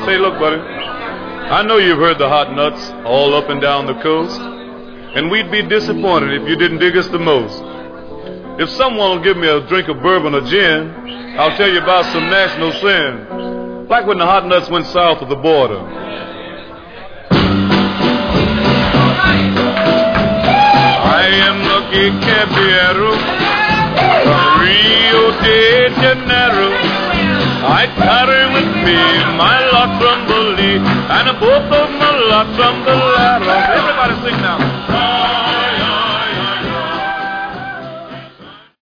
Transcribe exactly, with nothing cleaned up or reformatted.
Say, look, buddy, I know you've heard the hot nuts all up and down the coast, and we'd be disappointed if you didn't dig us the most. If someone will give me a drink of bourbon or gin, I'll tell you about some national sin, like when the hot nuts went south of the border. I am Lucky Caballero from Rio de Janeiro. I carry with me my La Trombolí and both of my La Tromboleros. Everybody sing now.